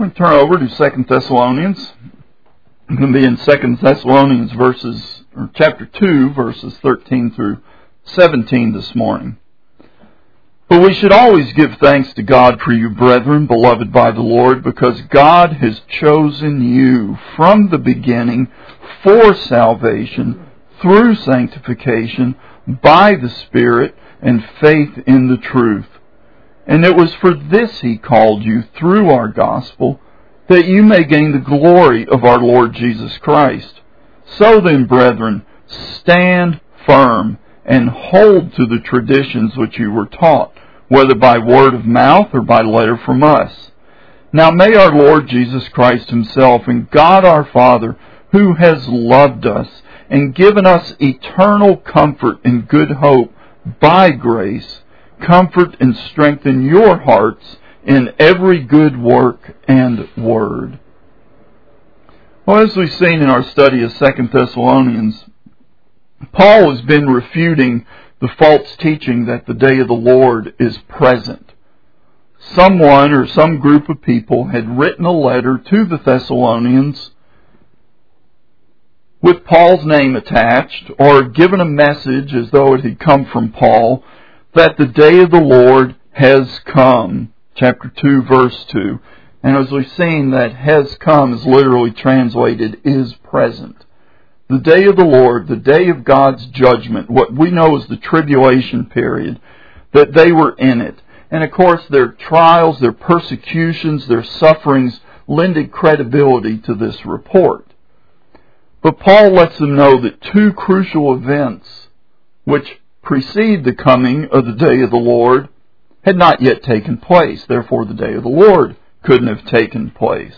We're going to turn over to 2 Thessalonians. I'm going to be in 2 Thessalonians chapter 2, verses 13 through 17 this morning. But we should always give thanks to God for you, brethren, beloved by the Lord, because God has chosen you from the beginning for salvation through sanctification by the Spirit and faith in the truth. And it was for this He called you through our gospel, that you may gain the glory of our Lord Jesus Christ. So then, brethren, stand firm and hold to the traditions which you were taught, whether by word of mouth or by letter from us. Now may our Lord Jesus Christ Himself and God our Father, who has loved us and given us eternal comfort and good hope by grace, comfort and strengthen your hearts in every good work and word. Well, as we've seen in our study of 2 Thessalonians, Paul has been refuting the false teaching that the day of the Lord is present. Someone or some group of people had written a letter to the Thessalonians with Paul's name attached, or given a message as though it had come from Paul, that the day of the Lord has come. Chapter 2, verse 2. And as we've seen, that has come is literally translated is present. The day of the Lord, the day of God's judgment, what we know as the tribulation period, that they were in it. And of course their trials, their persecutions, their sufferings lended credibility to this report. But Paul lets them know that two crucial events which precede the coming of the day of the Lord had not yet taken place. Therefore, the day of the Lord couldn't have taken place.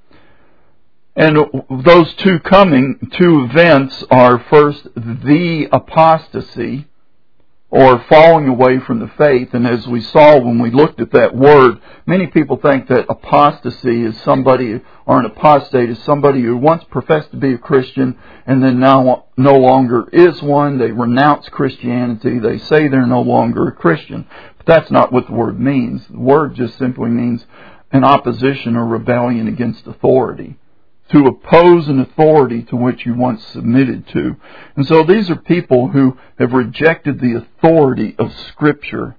And those two events are first the apostasy, or falling away from the faith. And as we saw when we looked at that word, many people think that apostasy is somebody, or an apostate is somebody who once professed to be a Christian and then now no longer is one. They renounce Christianity. They say they're no longer a Christian. But that's not what the word means. The word just simply means an opposition or rebellion against authority. To oppose an authority to which you once submitted to. And so these are people who have rejected the authority of Scripture.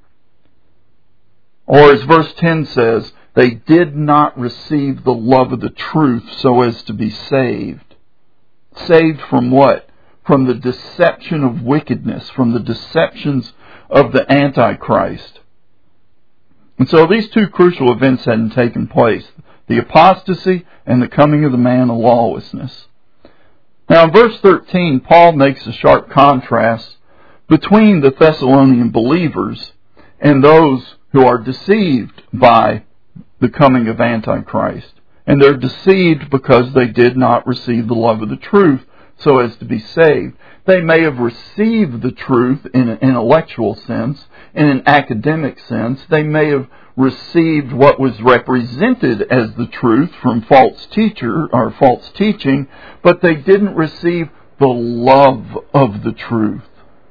Or as verse 10 says, they did not receive the love of the truth so as to be saved. Saved from what? From the deception of wickedness, from the deceptions of the Antichrist. And so these two crucial events hadn't taken place. The apostasy and the coming of the man of lawlessness. Now in verse 13, Paul makes a sharp contrast between the Thessalonian believers and those who are deceived by the coming of Antichrist. And they're deceived because they did not receive the love of the truth so as to be saved. They may have received the truth in an intellectual sense, in an academic sense. They may have received what was represented as the truth from false teacher or false teaching, but they didn't receive the love of the truth.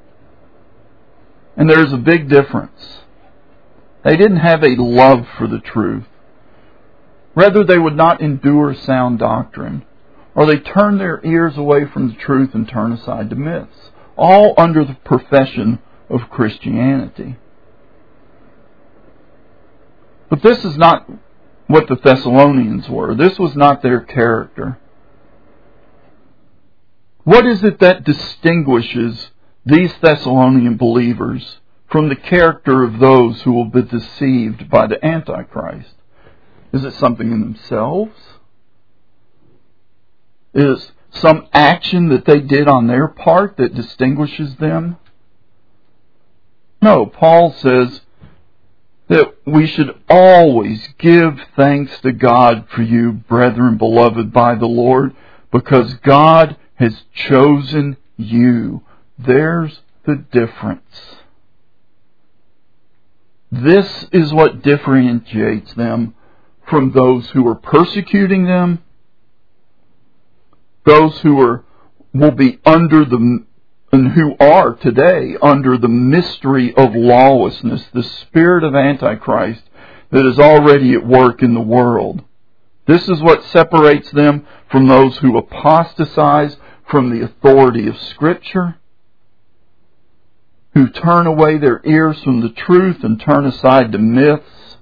And there's a big difference. They didn't have a love for the truth. Rather, they would not endure sound doctrine, or they turn their ears away from the truth and turn aside to myths, all under the profession of Christianity. But this is not what the Thessalonians were. This was not their character. What is it that distinguishes these Thessalonian believers from the character of those who will be deceived by the Antichrist? Is it something in themselves? Is some action that they did on their part that distinguishes them? No, Paul says that we should always give thanks to God for you, brethren, beloved by the Lord, because God has chosen you. There's the difference. This is what differentiates them from those who are persecuting them, those who will be under the, and who are today under the mystery of lawlessness, the spirit of Antichrist that is already at work in the world. This is what separates them from those who apostatize from the authority of Scripture, who turn away their ears from the truth and turn aside to myths.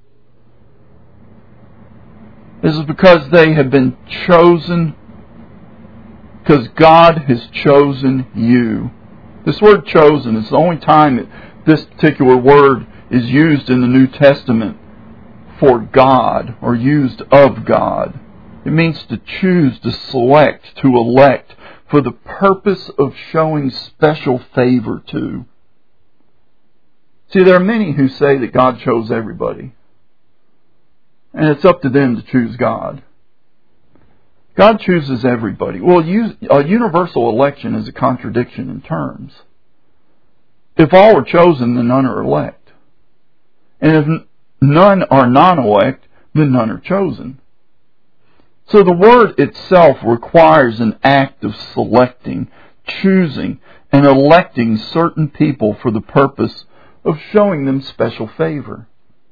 This is because they have been chosen, because God has chosen you. This word chosen is the only time that this particular word is used in the New Testament for God, or used of God. It means to choose, to select, to elect, for the purpose of showing special favor to. See, there are many who say that God chose everybody, and it's up to them to choose God. God chooses everybody. Well, a universal election is a contradiction in terms. If all are chosen, then none are elect. And if none are non-elect, then none are chosen. So the word itself requires an act of selecting, choosing, and electing certain people for the purpose of showing them special favor.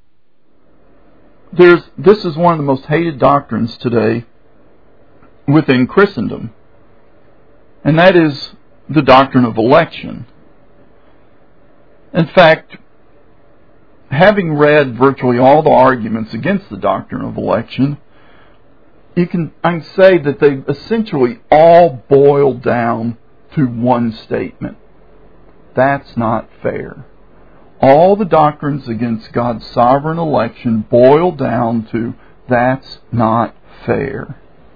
This is one of the most hated doctrines today within Christendom, and that is the doctrine of election. In fact, having read virtually all the arguments against the doctrine of election, I can say that they essentially all boil down to one statement. That's not fair. All the doctrines against God's sovereign election boil down to, that's not fair.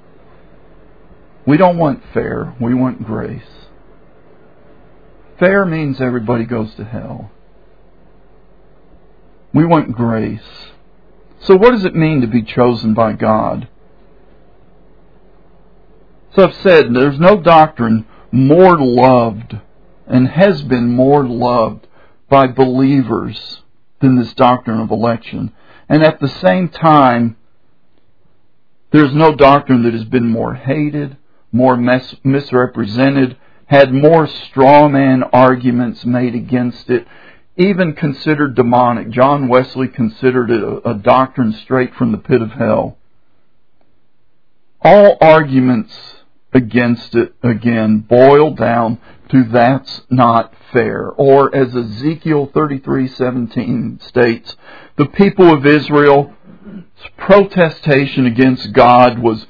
We don't want fair, we want grace. Fair means everybody goes to hell. We want grace. So what does it mean to be chosen by God? So I've said there's no doctrine more loved and has been more loved by believers than this doctrine of election. And at the same time, there's no doctrine that has been more hated, more misrepresented, had more straw man arguments made against it, even considered demonic. John Wesley considered it a doctrine straight from the pit of hell. All arguments against it, again, boil down to that's not fair. Or as Ezekiel 33:17 states, the people of Israel's protestation against God was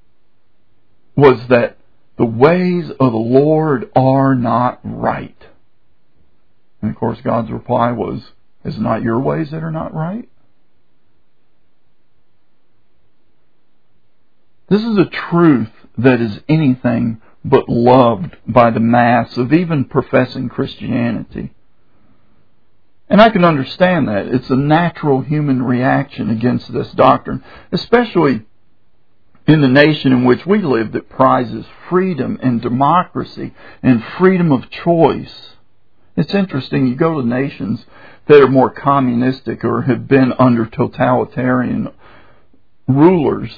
that the ways of the Lord are not right. And of course God's reply was, is it not your ways that are not right? This is a truth that is anything but loved by the mass of even professing Christianity. And I can understand that. It's a natural human reaction against this doctrine, especially in the nation in which we live that prizes freedom and democracy and freedom of choice. It's interesting, you go to nations that are more communistic or have been under totalitarian rulers,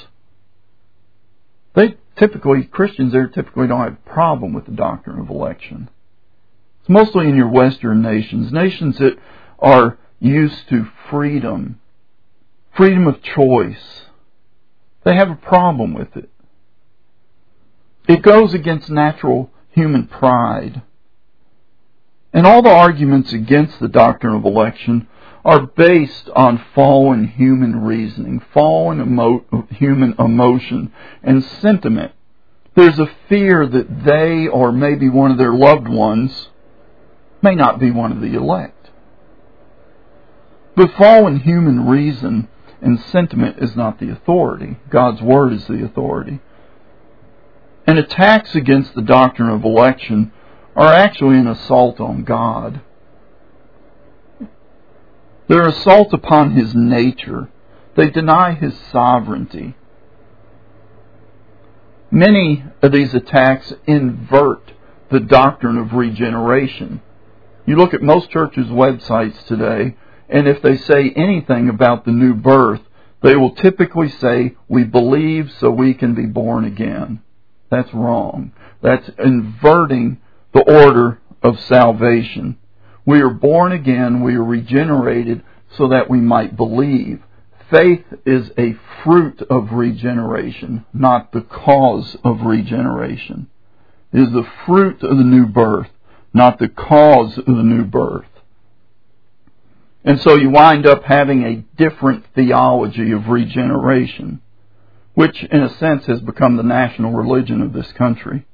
Christians there typically don't have a problem with the doctrine of election. It's mostly in your Western nations that are used to freedom of choice. They have a problem with it. It goes against natural human pride. And all the arguments against the doctrine of election are based on fallen human reasoning, human emotion and sentiment. There's a fear that they or maybe one of their loved ones may not be one of the elect. But fallen human reason and sentiment is not the authority. God's Word is the authority. And attacks against the doctrine of election are actually an assault on God. They're an assault upon His nature. They deny His sovereignty. Many of these attacks invert the doctrine of regeneration. You look at most churches' websites today, and if they say anything about the new birth, they will typically say, we believe so we can be born again. That's wrong. That's inverting the order of salvation. We are born again, we are regenerated so that we might believe. faith is a fruit of regeneration, not the cause of regeneration. It is the fruit of the new birth, not the cause of the new birth. And so you wind up having a different theology of regeneration, which in a sense has become the national religion of this country.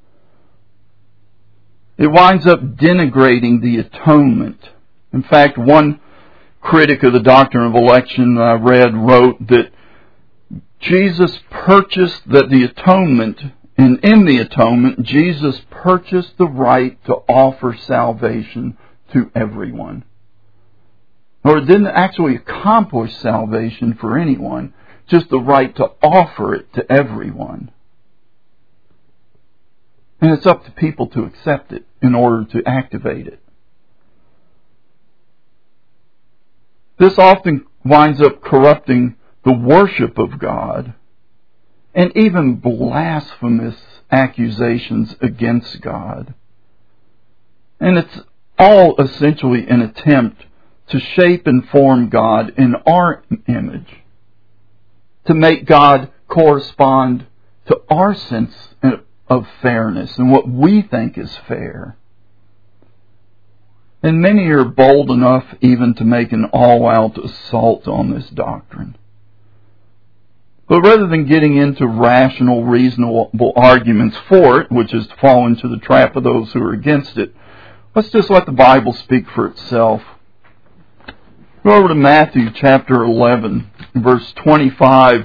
It winds up denigrating the atonement. In fact, one critic of the doctrine of election I read wrote that Jesus purchased that the atonement, and in the atonement, Jesus purchased the right to offer salvation to everyone. Or it didn't actually accomplish salvation for anyone, just the right to offer it to everyone. And it's up to people to accept it in order to activate it. This often winds up corrupting the worship of God and even blasphemous accusations against God. And it's all essentially an attempt to shape and form God in our image, to make God correspond to our sense of fairness and what we think is fair. And many are bold enough even to make an all-out assault on this doctrine. But rather than getting into rational, reasonable arguments for it, which is to fall into the trap of those who are against it, let's just let the Bible speak for itself. Go over to Matthew chapter 11, verse 25.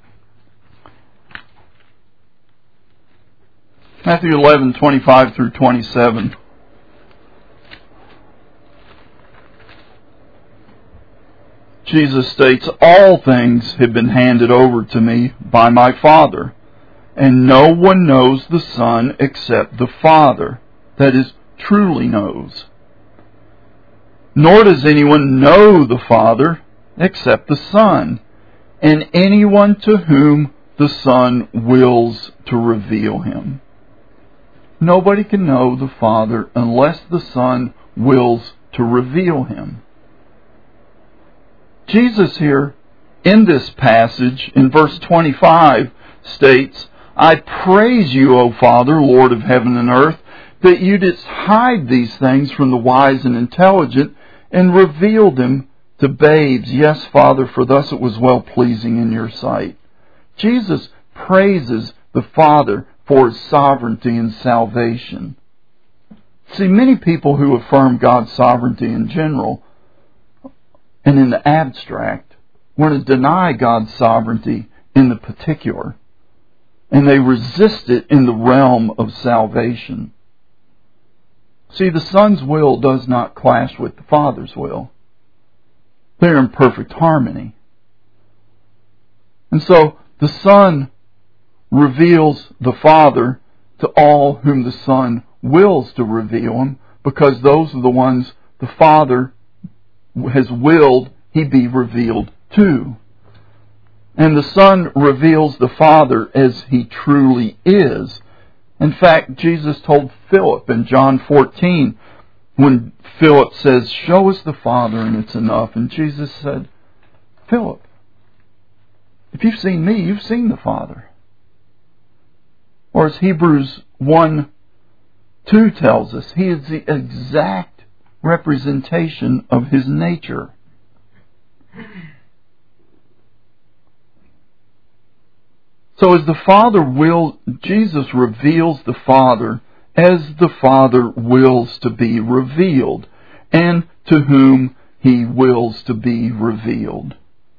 Matthew 11, 25 through 27. Jesus states, "All things have been handed over to me by my Father, and no one knows the Son except the Father, that is, truly knows. Nor does anyone know the Father except the Son, and anyone to whom the Son wills to reveal him." Nobody can know the Father unless the Son wills to reveal him. Jesus here, in this passage, in verse 25, states, "I praise you, O Father, Lord of heaven and earth, that you didst hide these things from the wise and intelligent, and revealed them to babes. Yes, Father, for thus it was well-pleasing in your sight." Jesus praises the Father for His sovereignty and salvation. See, many people who affirm God's sovereignty in general and in the abstract want to deny God's sovereignty in the particular, and they resist it in the realm of salvation. See, the Son's will does not clash with the Father's will. They're in perfect harmony. And so the Son reveals the Father to all whom the Son wills to reveal Him, because those are the ones the Father has willed He be revealed to. And the Son reveals the Father as He truly is. In fact, Jesus told Philip in John 14, when Philip says, "Show us the Father and it's enough." And Jesus said, "Philip, if you've seen me, you've seen the Father." Or as Hebrews 1:2 tells us, He is the exact representation of His nature. So as the Father wills, Jesus reveals the Father as the Father wills to be revealed, and to whom He wills to be revealed.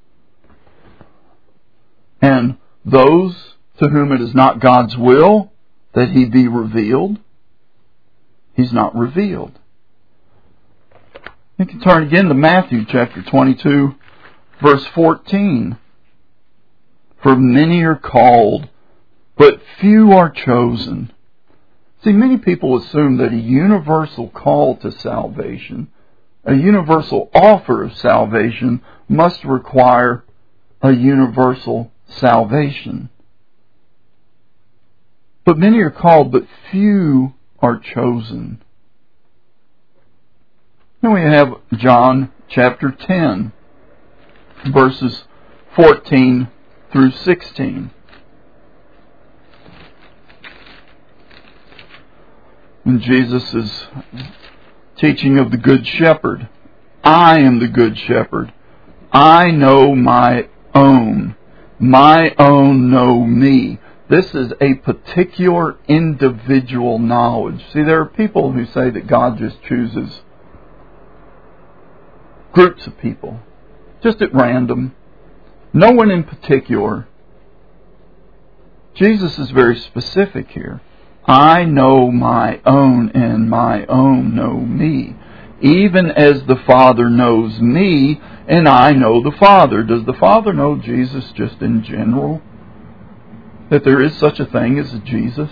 And those to whom it is not God's will that He be revealed, He's not revealed. You can turn again to Matthew chapter 22, verse 14. "For many are called, but few are chosen." See, many people assume that a universal call to salvation, a universal offer of salvation, must require a universal salvation. But many are called, but few are chosen. Then we have John chapter 10, verses 14 through 16. And Jesus is teaching of the Good Shepherd. I am the Good Shepherd. I know my own. My own know me. This is a particular individual knowledge. See, there are people who say that God just chooses groups of people, just at random. No one in particular. Jesus is very specific here. I know my own, and my own know me. Even as the Father knows me, and I know the Father. Does the Father know Jesus just in general? That there is such a thing as a Jesus?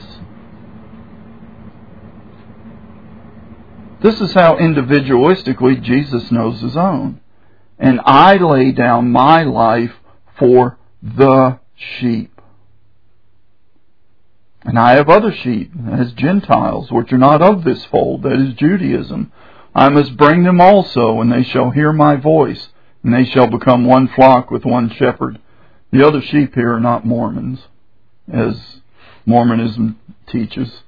This is how individualistically Jesus knows His own. And I lay down my life for the sheep. And I have other sheep, as Gentiles, which are not of this fold, that is Judaism. I must bring them also, and they shall hear my voice, and they shall become one flock with one shepherd. The other sheep here are not Mormons, as Mormonism teaches.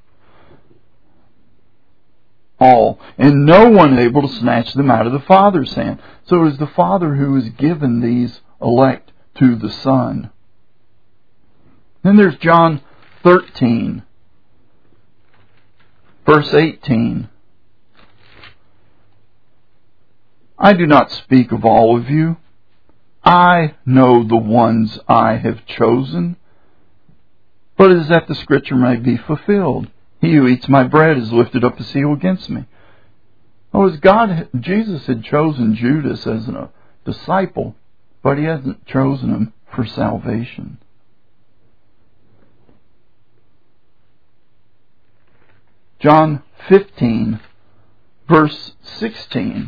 All. And no one able to snatch them out of the Father's hand. So it is the Father who has given these elect to the Son. Then there's John 13, verse 18. I do not speak of all of you. I know the ones I have chosen. But it is that the Scripture may be fulfilled. He who eats my bread is lifted up a seal against me. Oh, Jesus had chosen Judas as a disciple, but He hasn't chosen him for salvation. John 15, verse 16.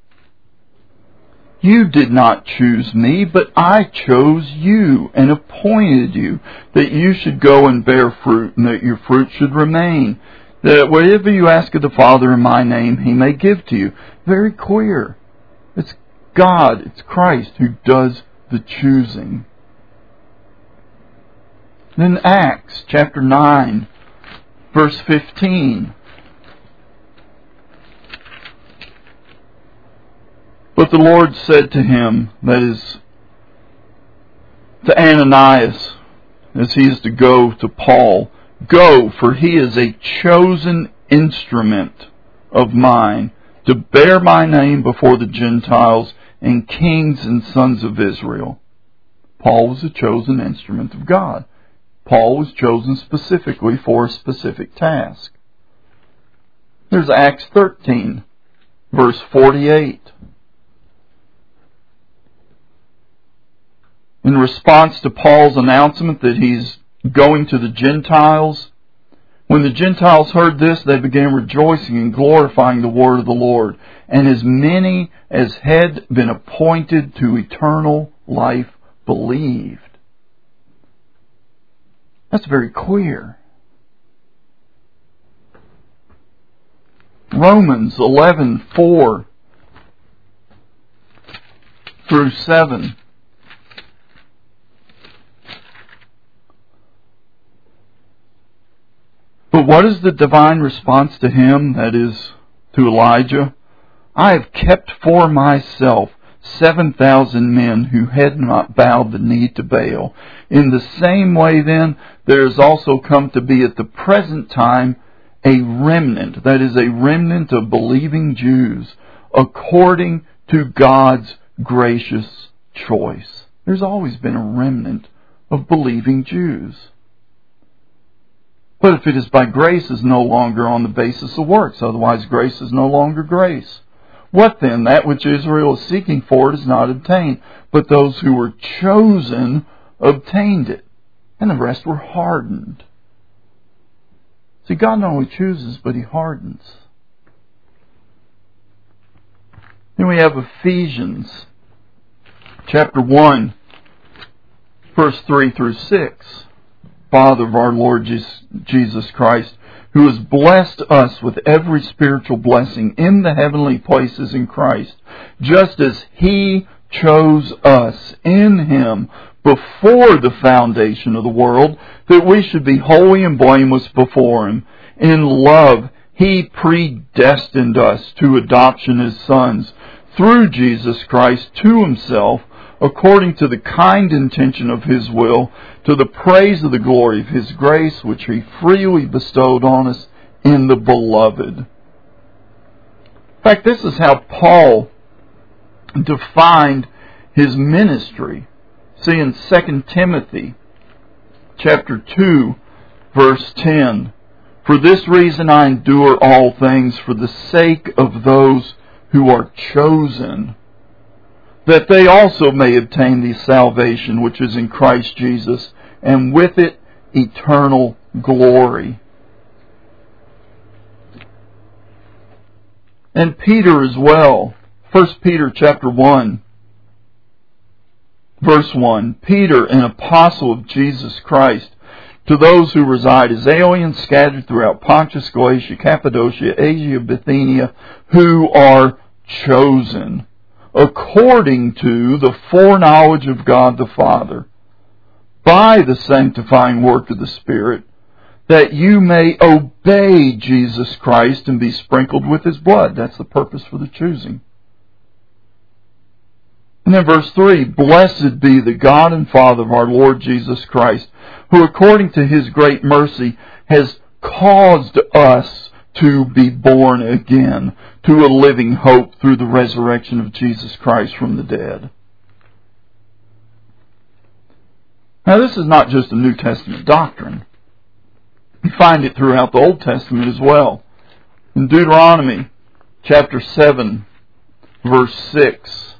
You did not choose me, but I chose you and appointed you, that you should go and bear fruit, and that your fruit should remain, that whatever you ask of the Father in my name, He may give to you. Very clear. It's God, it's Christ who does the choosing. Then Acts chapter 9, verse 15. But the Lord said to him, that is, to Ananias, as he is to go to Paul, go, for he is a chosen instrument of mine, to bear my name before the Gentiles and kings and sons of Israel. Paul was a chosen instrument of God. Paul was chosen specifically for a specific task. There's Acts 13, verse 48. In response to Paul's announcement that he's going to the Gentiles, when the Gentiles heard this, they began rejoicing and glorifying the word of the Lord. And as many as had been appointed to eternal life believed. That's very clear. Romans 11:4 through 7. But what is the divine response to him, that is, to Elijah? I have kept for myself 7,000 men who had not bowed the knee to Baal. In the same way, then, there has also come to be at the present time a remnant, that is, a remnant of believing Jews, according to God's gracious choice. There's always been a remnant of believing Jews. But if it is by grace, is no longer on the basis of works. Otherwise, grace is no longer grace. What then? That which Israel is seeking for it is not obtained. But those who were chosen obtained it. And the rest were hardened. See, God not only chooses, but He hardens. Then we have Ephesians chapter 1, verse 3 through 6. Father of our Lord Jesus Christ, who has blessed us with every spiritual blessing in the heavenly places in Christ, just as He chose us in Him before the foundation of the world, that we should be holy and blameless before Him. In love, He predestined us to adoption as sons through Jesus Christ to Himself, according to the kind intention of His will, to the praise of the glory of His grace, which He freely bestowed on us in the Beloved. In fact, this is how Paul defined his ministry. See, in 2 Timothy chapter 2, verse 10, "For this reason I endure all things for the sake of those who are chosen, that they also may obtain the salvation which is in Christ Jesus, and with it eternal glory." And Peter as well. 1 Peter chapter 1, verse 1. "Peter, an apostle of Jesus Christ, to those who reside as aliens scattered throughout Pontus, Galatia, Cappadocia, Asia, Bithynia, who are chosen, according to the foreknowledge of God the Father, by the sanctifying work of the Spirit, that you may obey Jesus Christ and be sprinkled with His blood." That's the purpose for the choosing. And then verse 3, "Blessed be the God and Father of our Lord Jesus Christ, who according to His great mercy has caused us to be born again to a living hope through the resurrection of Jesus Christ from the dead." Now this is not just a New Testament doctrine. You find it throughout the Old Testament as well. In Deuteronomy chapter 7, verse 6,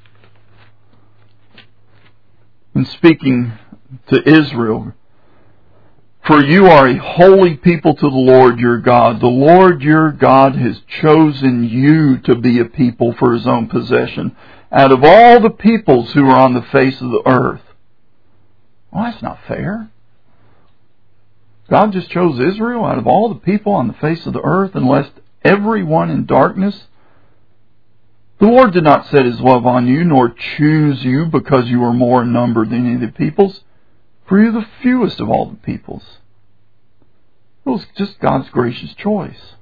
in speaking to Israel, "For you are a holy people to the Lord your God. The Lord your God has chosen you to be a people for His own possession out of all the peoples who are on the face of the earth." Well, that's not fair. God just chose Israel out of all the people on the face of the earth and left everyone in darkness. "The Lord did not set His love on you, nor choose you because you are more in number than any of the peoples, for you are the fewest of all the peoples." It was just God's gracious choice.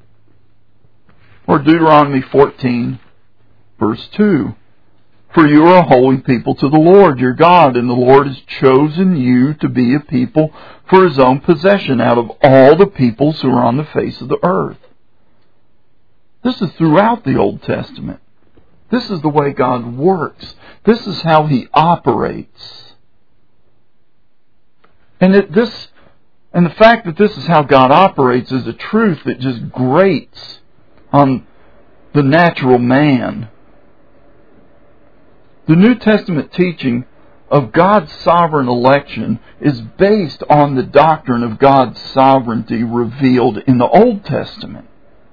Or Deuteronomy 14, verse 2, "For you are a holy people to the Lord your God, and the Lord has chosen you to be a people for His own possession out of all the peoples who are on the face of the earth." This is throughout the Old Testament. This is the way God works. This is how He operates. And the fact that this is how God operates is a truth that just grates on the natural man. The New Testament teaching of God's sovereign election is based on the doctrine of God's sovereignty revealed in the Old Testament.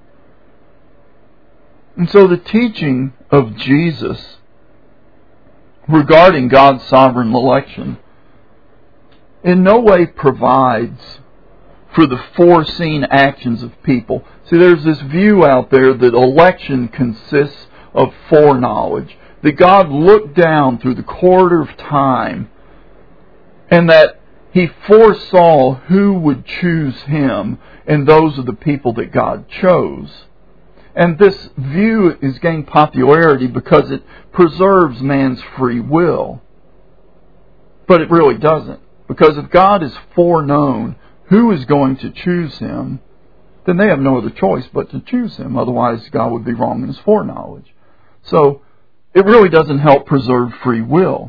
And so the teaching of Jesus regarding God's sovereign election in no way provides for the foreseen actions of people. See, there's this view out there that election consists of foreknowledge, that God looked down through the corridor of time and that He foresaw who would choose Him, and those are the people that God chose. And this view is gaining popularity because it preserves man's free will. But it really doesn't. Because if God is foreknown who is going to choose Him, then they have no other choice but to choose Him. Otherwise, God would be wrong in His foreknowledge. So, it really doesn't help preserve free will.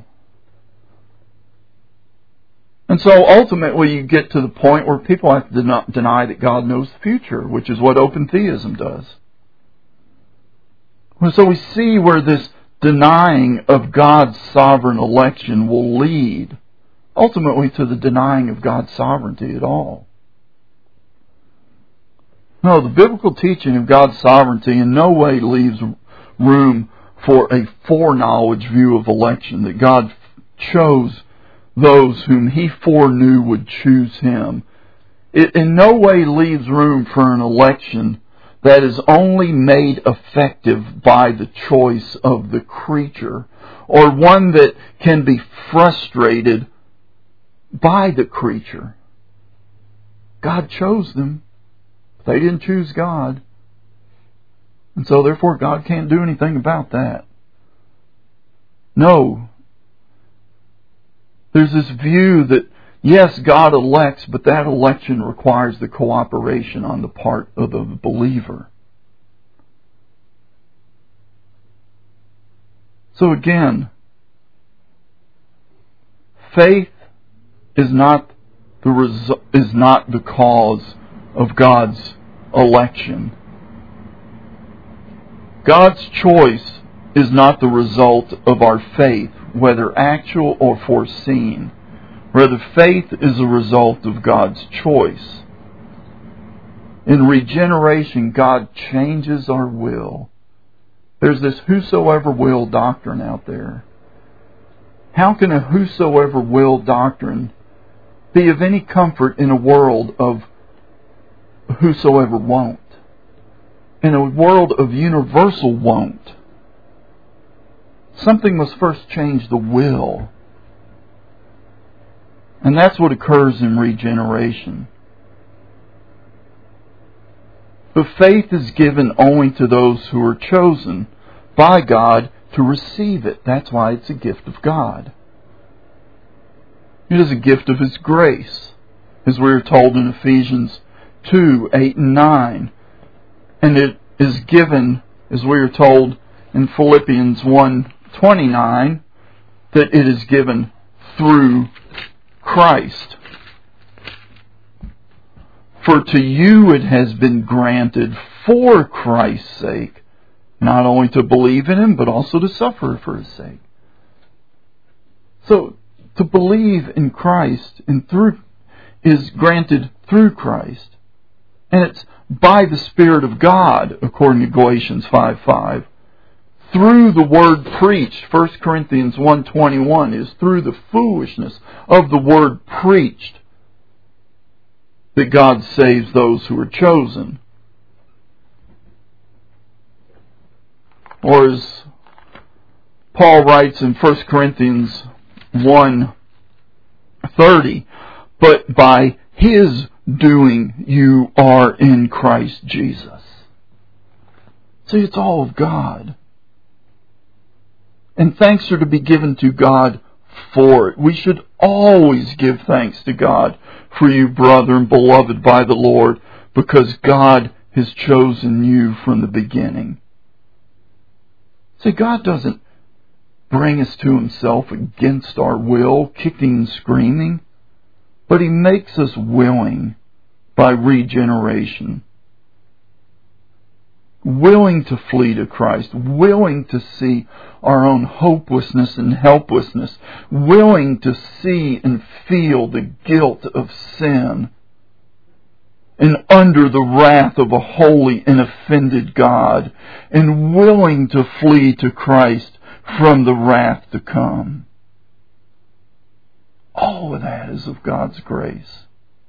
And so, ultimately, you get to the point where people have to deny that God knows the future, which is what open theism does. So we see where this denying of God's sovereign election will lead, ultimately, to the denying of God's sovereignty at all. No, the biblical teaching of God's sovereignty in no way leaves room for a foreknowledge view of election, that God chose those whom He foreknew would choose Him. It in no way leaves room for an election that is only made effective by the choice of the creature, or one that can be frustrated by the creature. God chose them. They didn't choose God. And so therefore God can't do anything about that. No. There's this view that, yes, God elects, but that election requires the cooperation on the part of the believer. So again, faith is not the cause of God's election. God's choice is not the result of our faith, whether actual or foreseen. Rather, faith is a result of God's choice. In regeneration, God changes our will. There's this whosoever will doctrine out there. How can a whosoever will doctrine be of any comfort in a world of whosoever won't? In a world of universal won't? Something must first change the will. And that's what occurs in regeneration. But faith is given only to those who are chosen by God to receive it. That's why it's a gift of God. It is a gift of His grace, as we are told in Ephesians 2, 8 and 9. And it is given, as we are told in Philippians 1, 29, that it is given through Christ. For to you it has been granted for Christ's sake, not only to believe in Him, but also to suffer for His sake. So, to believe in Christ and through is granted through Christ. And it's by the Spirit of God, according to Galatians 5:5. Through the word preached, 1 Corinthians 1:21, is through the foolishness of the word preached that God saves those who are chosen. Or as Paul writes in 1 Corinthians 1:30, but by His doing you are in Christ Jesus. See, it's all of God. And thanks are to be given to God for it. We should always give thanks to God for you, brethren, beloved by the Lord, because God has chosen you from the beginning. See, God doesn't bring us to Himself against our will, kicking and screaming, but He makes us willing by regeneration. Willing to flee to Christ, willing to see our own hopelessness and helplessness, willing to see and feel the guilt of sin, and under the wrath of a holy and offended God, and willing to flee to Christ from the wrath to come. All of that is of God's grace.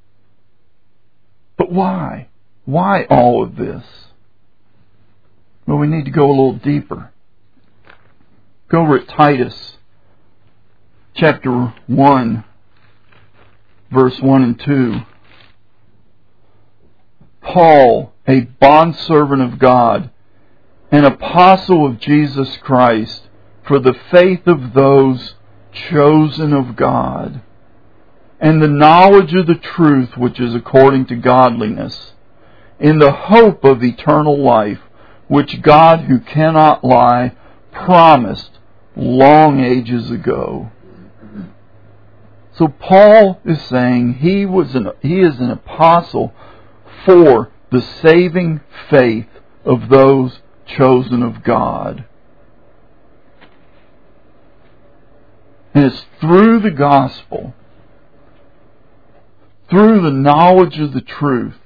But why? Why all of this? Well, we need to go a little deeper. Go over at Titus chapter 1, verse 1 and 2. Paul, a bondservant of God, an apostle of Jesus Christ, for the faith of those chosen of God, and the knowledge of the truth which is according to godliness, in the hope of eternal life, which God, who cannot lie, promised long ages ago. So Paul is saying he is an apostle for the saving faith of those chosen of God. And it's through the gospel, through the knowledge of the truth,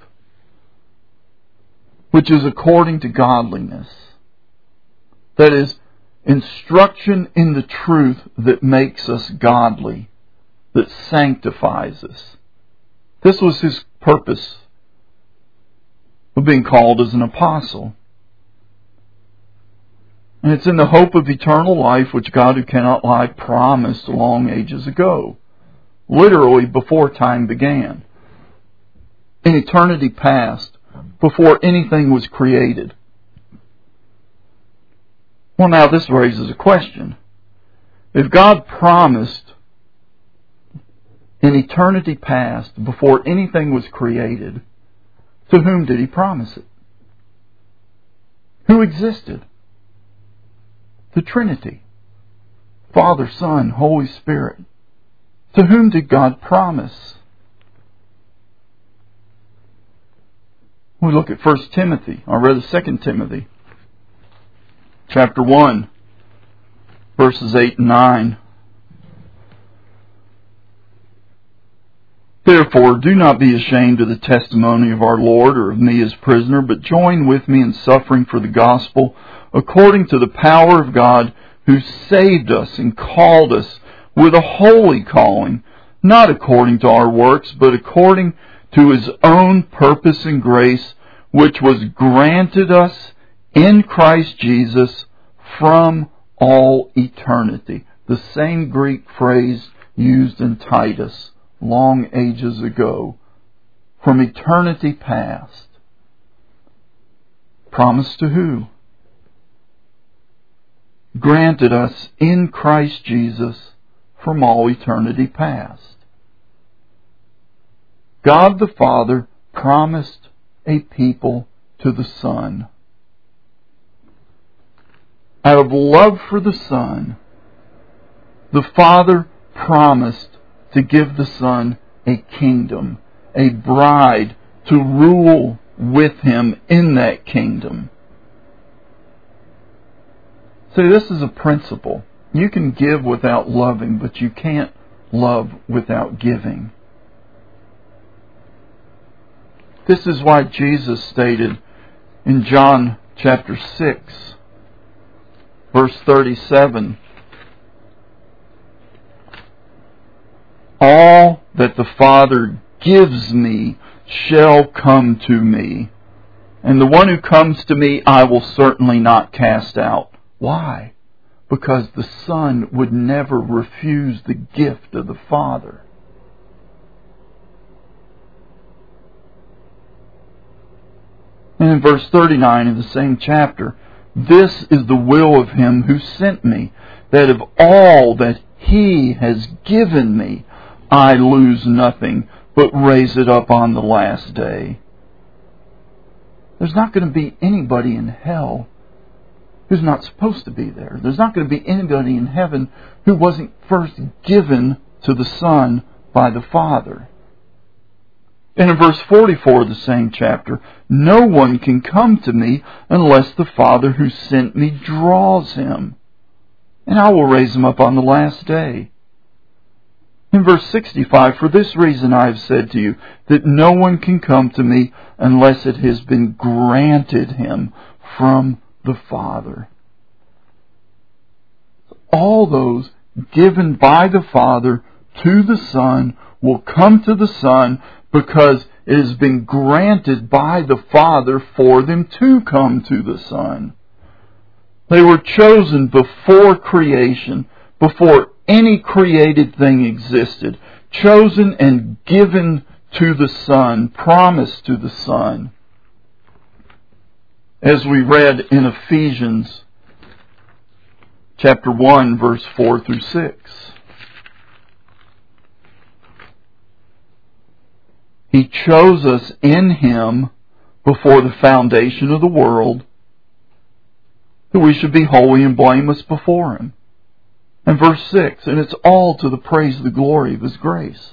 which is according to godliness. That is, instruction in the truth that makes us godly, that sanctifies us. This was his purpose of being called as an apostle. And it's in the hope of eternal life which God, who cannot lie, promised long ages ago. Literally before time began. In eternity past, before anything was created. Well, now this raises a question. If God promised in eternity past, before anything was created, to whom did He promise it? Who existed? The Trinity. Father, Son, Holy Spirit. To whom did God promise? We look at 1 Timothy, or rather 2 Timothy, chapter 1, verses 8 and 9. Therefore, do not be ashamed of the testimony of our Lord or of me His prisoner, but join with me in suffering for the gospel, according to the power of God, who saved us and called us with a holy calling, not according to our works, but according to His own purpose and grace, which was granted us in Christ Jesus from all eternity. The same Greek phrase used in Titus long ages ago. From eternity past. Promised to who? Granted us in Christ Jesus from all eternity past. God the Father promised a people to the Son. Out of love for the Son, the Father promised to give the Son a kingdom, a bride to rule with Him in that kingdom. See, this is a principle. You can give without loving, but you can't love without giving. This is why Jesus stated in John chapter 6, verse 37, all that the Father gives me shall come to me, and the one who comes to me I will certainly not cast out. Why? Because the Son would never refuse the gift of the Father. And in verse 39 of the same chapter, this is the will of Him who sent me, that of all that He has given me, I lose nothing, but raise it up on the last day. There's not going to be anybody in hell who's not supposed to be there. There's not going to be anybody in heaven who wasn't first given to the Son by the Father. And in verse 44 of the same chapter, no one can come to me unless the Father who sent me draws him, and I will raise him up on the last day. In verse 65, for this reason I have said to you, that no one can come to me unless it has been granted him from the Father. All those given by the Father to the Son will come to the Son because it has been granted by the Father for them to come to the Son. They were chosen before creation, before any created thing existed, chosen and given to the Son, promised to the Son. As we read in Ephesians chapter 1, verse 4 through 6. He chose us in Him before the foundation of the world, that we should be holy and blameless before Him. And verse 6, and it's all to the praise of the glory of His grace.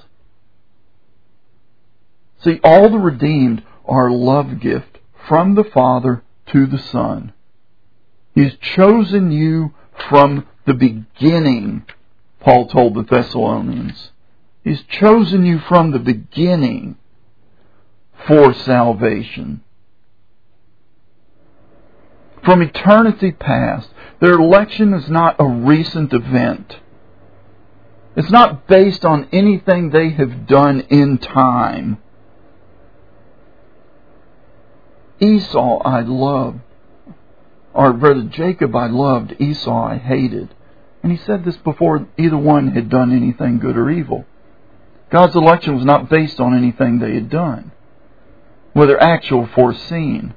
See, all the redeemed are a love gift from the Father to the Son. He's chosen you from the beginning, Paul told the Thessalonians. He's chosen you from the beginning for salvation. From eternity past, their election is not a recent event. It's not based on anything they have done in time. Esau I love. or rather Jacob I loved, Esau I hated. And he said this before either one had done anything good or evil. God's election was not based on anything they had done, whether actual or foreseen.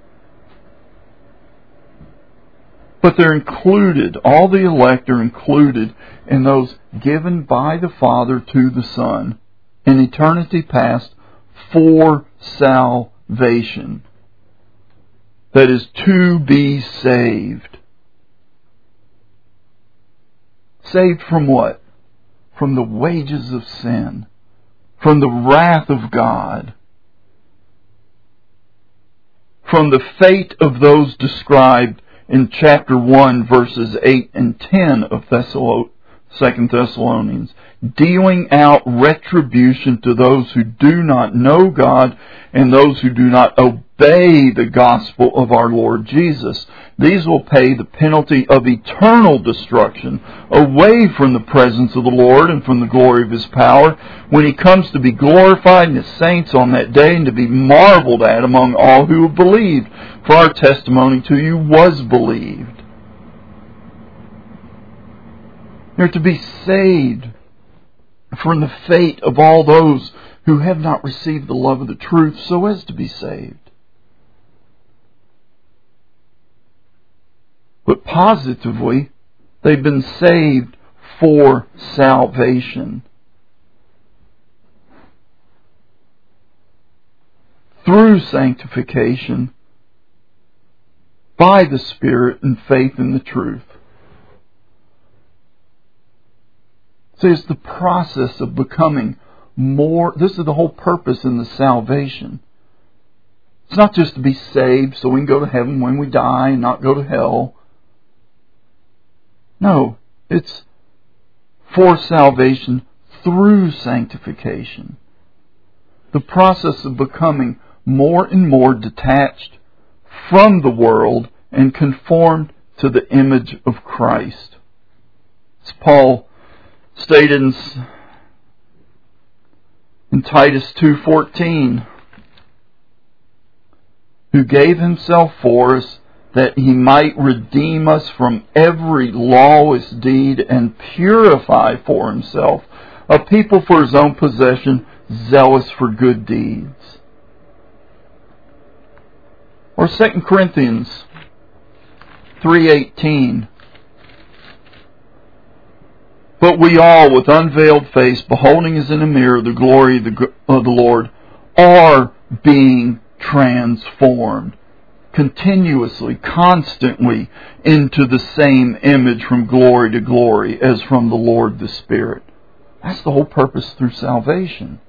But they're included, all the elect are included in those given by the Father to the Son in eternity past for salvation. That is, to be saved. Saved from what? From the wages of sin, from the wrath of God, from the fate of those described in chapter 1, verses 8 and 10 of 2 Thessalonians, dealing out retribution to those who do not know God and those who do not obey the gospel of our Lord Jesus. These will pay the penalty of eternal destruction away from the presence of the Lord and from the glory of His power when He comes to be glorified in His saints on that day and to be marveled at among all who have believed. For our testimony to you was believed. They're to be saved from the fate of all those who have not received the love of the truth so as to be saved. But positively, they've been saved for salvation. Through sanctification, by the Spirit and faith in the truth. So it's the process of becoming more. This is the whole purpose in the salvation. It's not just to be saved so we can go to heaven when we die and not go to hell. No, it's for salvation through sanctification. The process of becoming more and more detached from the world and conformed to the image of Christ. As Paul stated in Titus 2:14, who gave Himself for us that He might redeem us from every lawless deed and purify for Himself a people for His own possession, zealous for good deeds. Or 2 Corinthians 3:18. But we all, with unveiled face, beholding as in a mirror the glory of the Lord, are being transformed continuously, constantly into the same image from glory to glory as from the Lord the Spirit. That's the whole purpose through salvation.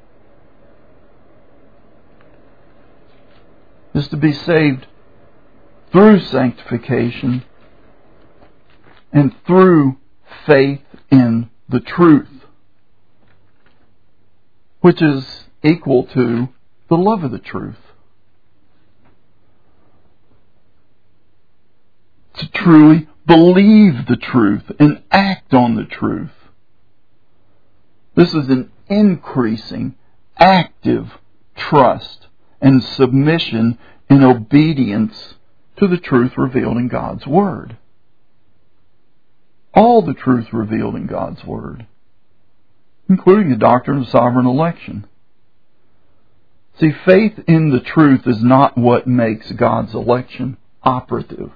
Is to be saved through sanctification and through faith in the truth, which is equal to the love of the truth. To truly believe the truth and act on the truth. This is an increasing, active trust and submission in obedience to the truth revealed in God's Word. All the truth revealed in God's Word, including the doctrine of sovereign election. See, faith in the truth is not what makes God's election operative.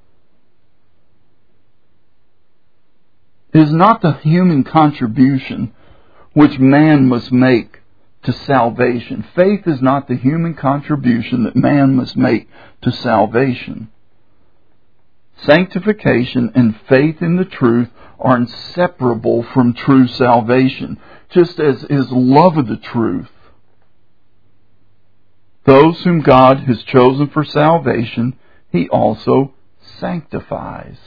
It is not the human contribution which man must make to salvation. Faith is not the human contribution that man must make to salvation. Sanctification and faith in the truth are inseparable from true salvation, just as is love of the truth. Those whom God has chosen for salvation, He also sanctifies.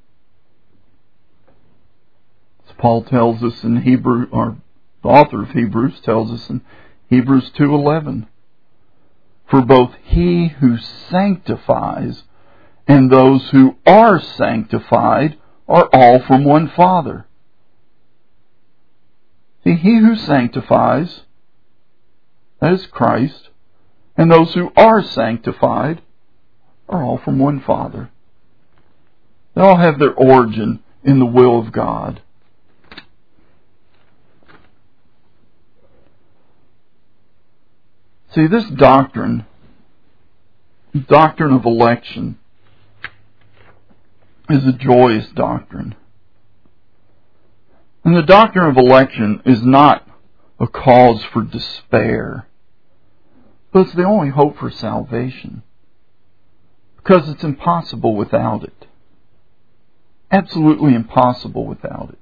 As Paul tells us in Hebrew, or the author of Hebrews tells us in Hebrews 2:11, for both He who sanctifies and those who are sanctified are all from one Father. See, He who sanctifies, that is Christ, and those who are sanctified are all from one Father. They all have their origin in the will of God. See, this doctrine of election, is a joyous doctrine. And the doctrine of election is not a cause for despair, but it's the only hope for salvation, because it's impossible without it. Absolutely impossible without it.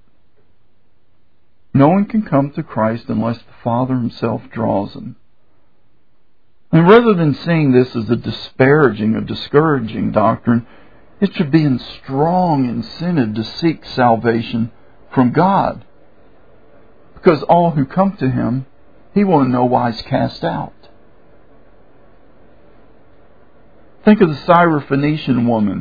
No one can come to Christ unless the Father Himself draws them. And rather than seeing this as a disparaging or discouraging doctrine, it should be a strong incentive to seek salvation from God. Because all who come to Him, He will in no wise cast out. Think of the Syrophoenician woman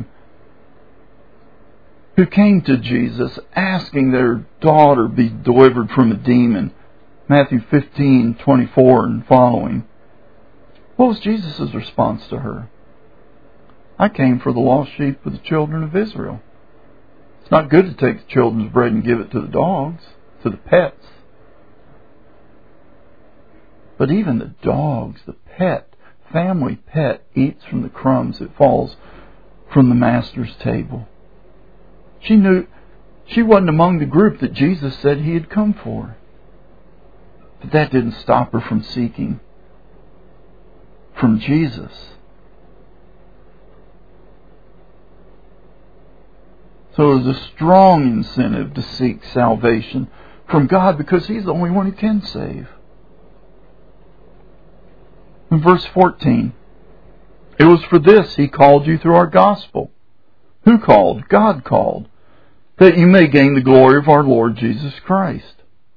who came to Jesus asking that her daughter be delivered from a demon. Matthew 15:24 and following. What was Jesus' response to her? I came for the lost sheep of the children of Israel. It's not good to take the children's bread and give it to the dogs, to the pets. But even the dogs, the family pet, eats from the crumbs that falls from the Master's table. She knew she wasn't among the group that Jesus said He had come for. But that didn't stop her from seeking from Jesus. So it was a strong incentive to seek salvation from God, because He's the only one who can save. In verse 14, it was for this He called you through our gospel. Who called? God called, that you may gain the glory of our Lord Jesus Christ.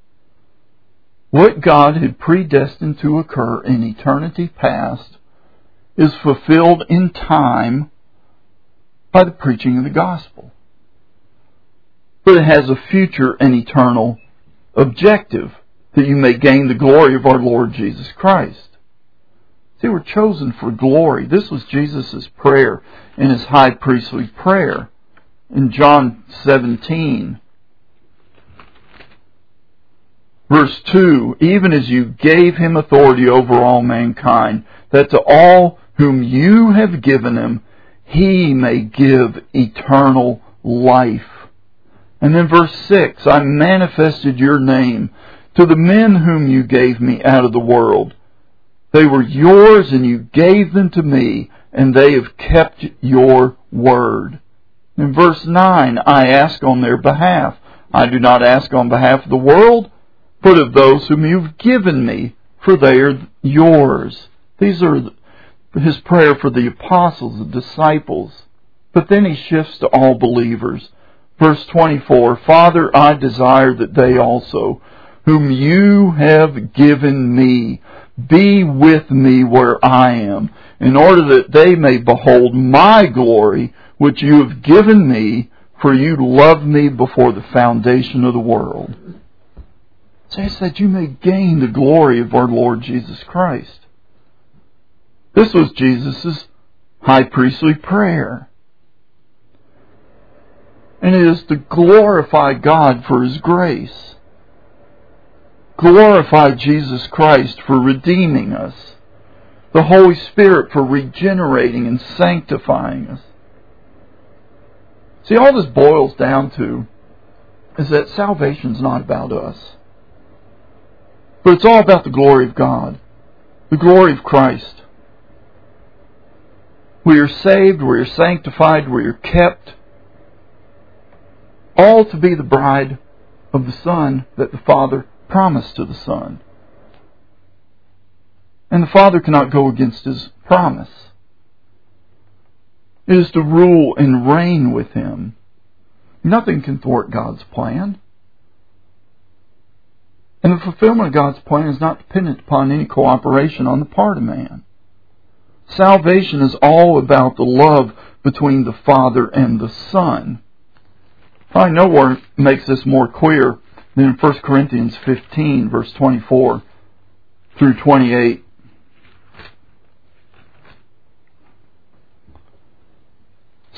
What God had predestined to occur in eternity past is fulfilled in time by the preaching of the gospel. But it has a future and eternal objective, that you may gain the glory of our Lord Jesus Christ. See, we're chosen for glory. This was Jesus' prayer in His high priestly prayer in John 17. Verse 2, even as you gave Him authority over all mankind, that to all whom you have given Him, He may give eternal life. And then verse 6, I manifested your name to the men whom you gave me out of the world. They were yours, and you gave them to me, and they have kept your word. In verse 9, I ask on their behalf. I do not ask on behalf of the world, but of those whom you've given me, for they are yours. These are His prayer for the apostles, the disciples. But then He shifts to all believers. Verse 24, Father, I desire that they also, whom you have given me, be with me where I am, in order that they may behold my glory, which you have given me, for you loved me before the foundation of the world. So it's that you may gain the glory of our Lord Jesus Christ. This was Jesus' high priestly prayer. And it is to glorify God for His grace. Glorify Jesus Christ for redeeming us. The Holy Spirit for regenerating and sanctifying us. See, all this boils down to is that salvation's not about us. But it's all about the glory of God. The glory of Christ. We are saved, we are sanctified, we are kept. All to be the bride of the Son that the Father promised to the Son. And the Father cannot go against His promise. It is to rule and reign with Him. Nothing can thwart God's plan. And the fulfillment of God's plan is not dependent upon any cooperation on the part of man. Salvation is all about the love between the Father and the Son. Probably nowhere makes this more clear than in 1 Corinthians 15, verse 24 through 28.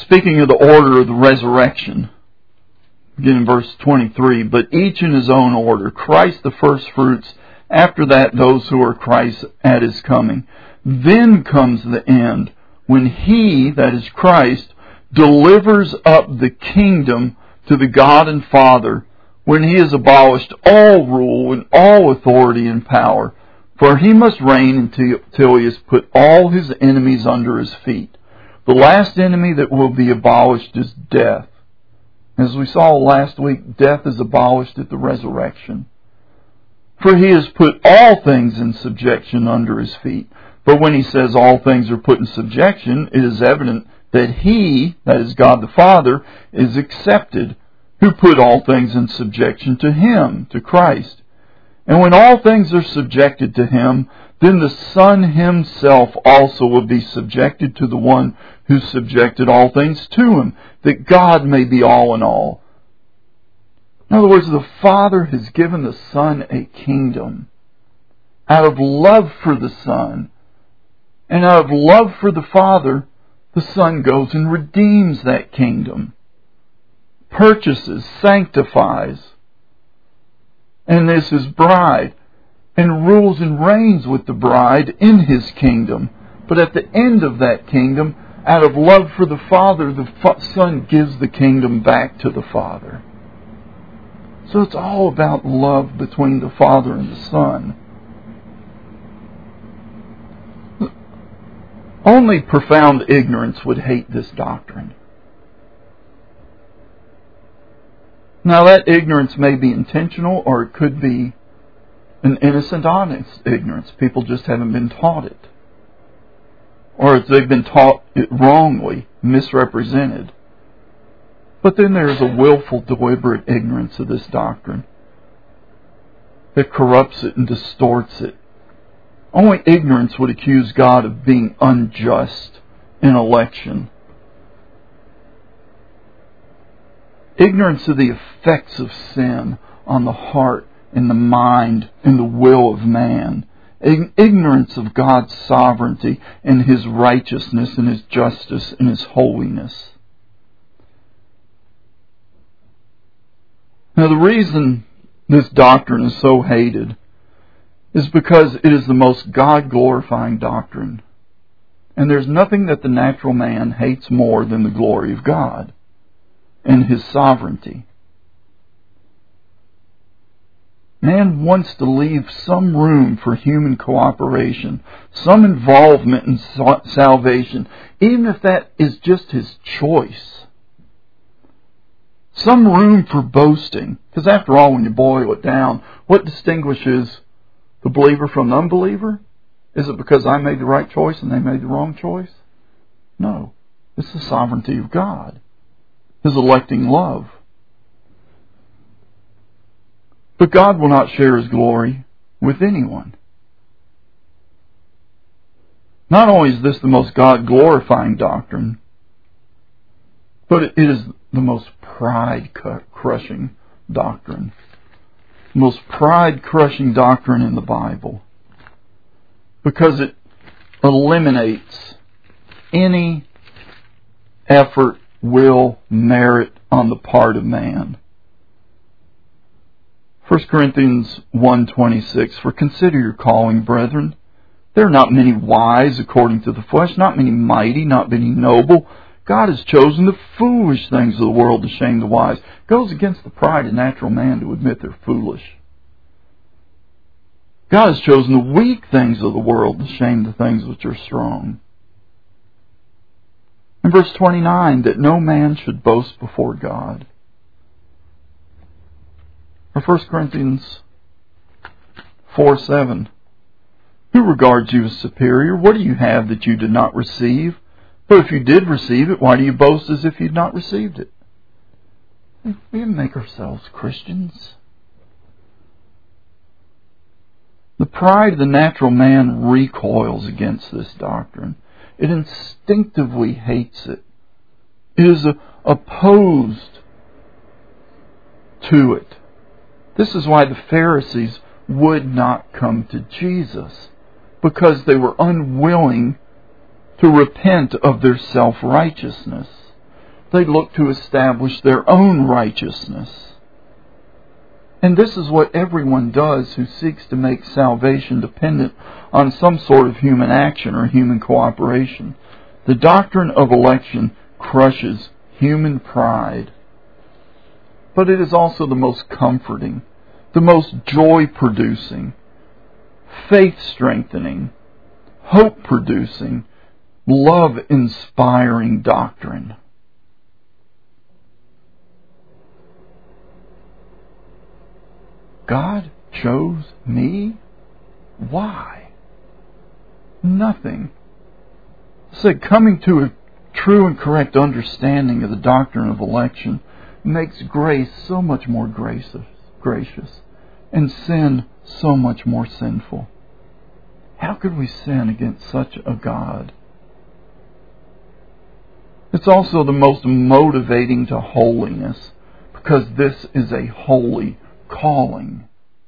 Speaking of the order of the resurrection, again in verse 23, but each in his own order, Christ the first fruits, after that those who are Christ at his coming. Then comes the end, when he, that is Christ, delivers up the kingdom to the God and Father, when he has abolished all rule and all authority and power. For he must reign until he has put all his enemies under his feet. The last enemy that will be abolished is death. As we saw last week, death is abolished at the resurrection. For he has put all things in subjection under his feet. But when he says all things are put in subjection, it is evident that he, that is God the Father, is accepted, who put all things in subjection to him, to Christ. And when all things are subjected to him, then the Son himself also will be subjected to the one who subjected all things to him, that God may be all in all. In other words, the Father has given the Son a kingdom. Out of love for the Son, and out of love for the Father, the Son goes and redeems that kingdom, purchases, sanctifies, and is his bride, and rules and reigns with the bride in his kingdom. But at the end of that kingdom, out of love for the Father, the Son gives the kingdom back to the Father. So it's all about love between the Father and the Son. Only profound ignorance would hate this doctrine. Now that ignorance may be intentional, or it could be an innocent, honest ignorance. People just haven't been taught it. Or if they've been taught it wrongly, misrepresented. But then there's a willful, deliberate ignorance of this doctrine that corrupts it and distorts it. Only ignorance would accuse God of being unjust in election. Ignorance of the effects of sin on the heart and the mind and the will of man. Ignorance of God's sovereignty and his righteousness and his justice and his holiness. Now the reason this doctrine is so hated is because it is the most God-glorifying doctrine. And there's nothing that the natural man hates more than the glory of God and his sovereignty. Man wants to leave some room for human cooperation, some involvement in salvation, even if that is just his choice. Some room for boasting. Because after all, when you boil it down, what distinguishes the believer from the unbeliever? Is it because I made the right choice and they made the wrong choice? No. It's the sovereignty of God. His electing love. But God will not share his glory with anyone. Not only is this the most God-glorifying doctrine, but it is the most pride-crushing doctrine. The most pride-crushing doctrine in the Bible. Because it eliminates any effort, will, merit on the part of man. 1 Corinthians 1:26, for consider your calling, brethren. There are not many wise according to the flesh, not many mighty, not many noble. God has chosen the foolish things of the world to shame the wise. It goes against the pride of natural man to admit they're foolish. God has chosen the weak things of the world to shame the things which are strong. In verse 29, that no man should boast before God. Or 1 Corinthians 4:7. Who regards you as superior? What do you have that you did not receive? But if you did receive it, why do you boast as if you'd not received it? We didn't make ourselves Christians. The pride of the natural man recoils against this doctrine. It instinctively hates it. It is opposed to it. This is why the Pharisees would not come to Jesus, because they were unwilling to repent of their self-righteousness. They look to establish their own righteousness. And this is what everyone does who seeks to make salvation dependent on some sort of human action or human cooperation. The doctrine of election crushes human pride. But it is also the most comforting, the most joy-producing, faith-strengthening, hope-producing, love-inspiring doctrine. God chose me? Why? Nothing. I said, coming to a true and correct understanding of the doctrine of election makes grace so much more gracious, and sin so much more sinful. How could we sin against such a God? It's also the most motivating to holiness, because this is a holy calling.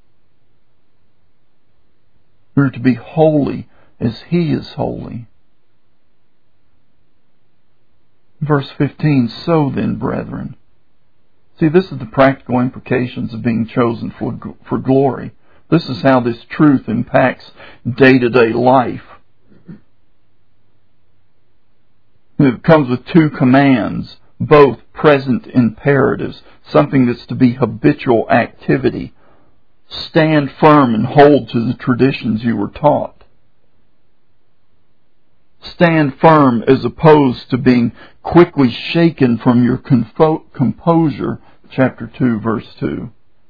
We're to be holy as He is holy. Verse 15, so then, brethren. See, this is the practical implications of being chosen for glory. This is how this truth impacts day-to-day life. It comes with two commands, both present imperatives, something that's to be habitual activity. Stand firm and hold to the traditions you were taught. Stand firm as opposed to being quickly shaken from your composure, chapter 2, verse 2.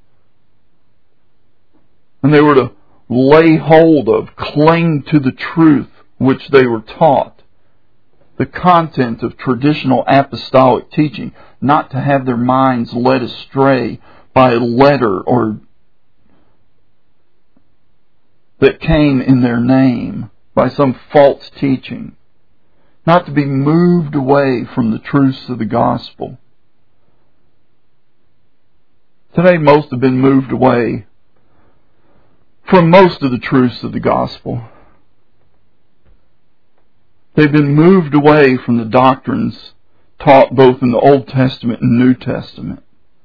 And they were to lay hold of, cling to the truth which they were taught. The content of traditional apostolic teaching, not to have their minds led astray by a letter or that came in their name, by some false teaching. Not to be moved away from the truths of the gospel. Today most have been moved away from most of the truths of the gospel. They've been moved away from the doctrines taught both in the Old Testament and New Testament.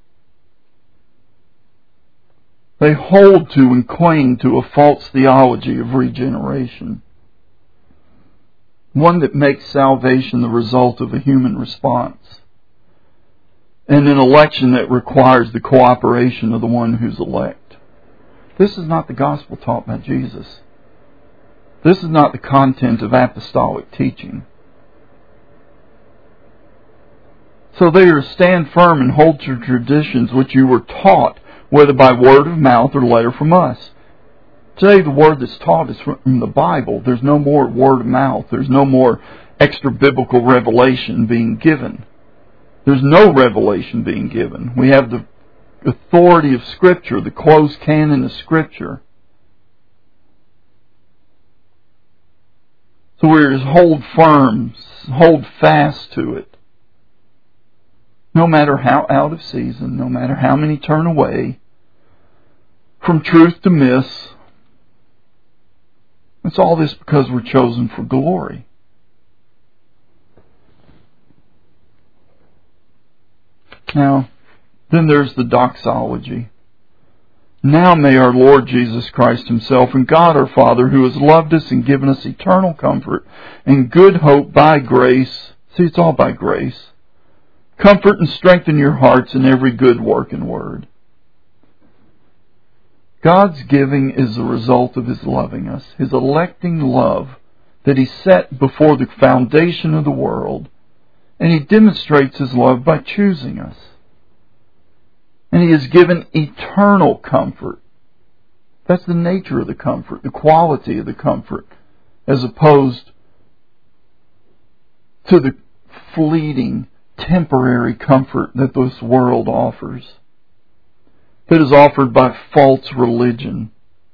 They hold to and cling to a false theology of regeneration. One that makes salvation the result of a human response. And an election that requires the cooperation of the one who's elect. This is not the gospel taught by Jesus. This is not the content of apostolic teaching. So they are to stand firm and hold to traditions which you were taught, whether by word of mouth or letter from us. Today the word that's taught is from the Bible. There's no more word of mouth. There's no more extra biblical revelation being given. There's no revelation being given. We have the authority of Scripture, the closed canon of Scripture. So we're to hold firm, hold fast to it. No matter how out of season, no matter how many turn away from truth to miss. It's all this because we're chosen for glory. Now, then there's the doxology. Now may our Lord Jesus Christ Himself and God our Father, who has loved us and given us eternal comfort and good hope by grace, see, it's all by grace, comfort and strengthen your hearts in every good work and word. God's giving is the result of His loving us, His electing love that He set before the foundation of the world, and He demonstrates His love by choosing us. And He has given eternal comfort. That's the nature of the comfort, the quality of the comfort, as opposed to the fleeting, temporary comfort that this world offers, that is offered by false religion.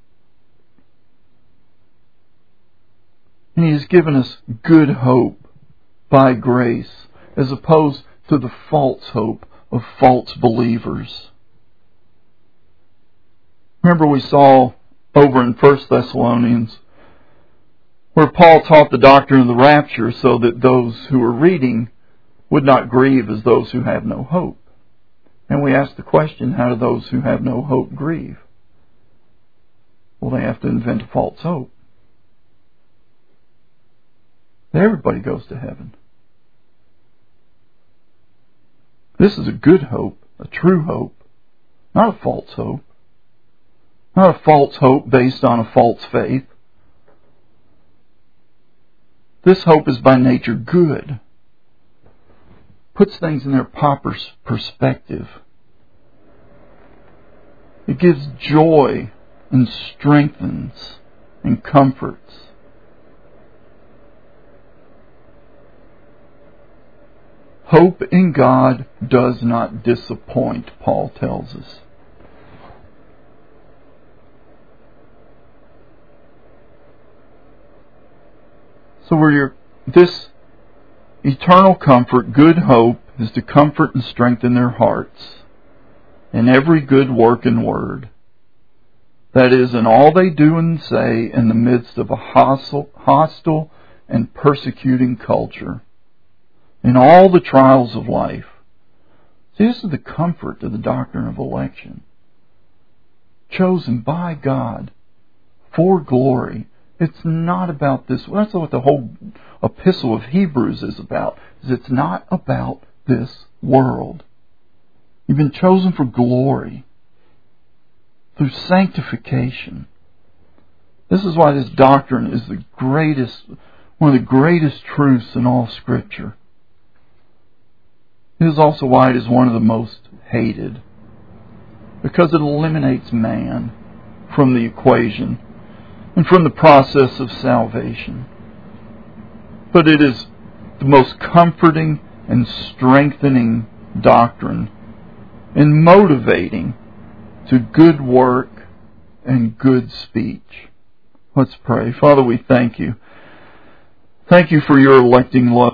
And He has given us good hope by grace, as opposed to the false hope of false believers. Remember we saw over in 1 Thessalonians where Paul taught the doctrine of the rapture so that those who were reading would not grieve as those who have no hope. And we ask the question, how do those who have no hope grieve? Well, they have to invent a false hope. Everybody goes to heaven. This is a good hope, a true hope, not a false hope. Not a false hope based on a false faith. This hope is by nature good. Puts things in their proper perspective. It gives joy and strengthens and comforts. Hope in God does not disappoint, Paul tells us. So this eternal comfort, good hope, is to comfort and strengthen their hearts in every good work and word. That is, in all they do and say in the midst of a hostile and persecuting culture. In all the trials of life. See, this is the comfort of the doctrine of election. Chosen by God for glory. It's not about this. That's what the whole epistle of Hebrews is about. It's not about this world. You've been chosen for glory through sanctification. This is why this doctrine is one of the greatest truths in all Scripture. It is also why it is one of the most hated, because it eliminates man from the equation and from the process of salvation. But it is the most comforting and strengthening doctrine and motivating to good work and good speech. Let's pray. Father, we thank you. Thank you for your electing love.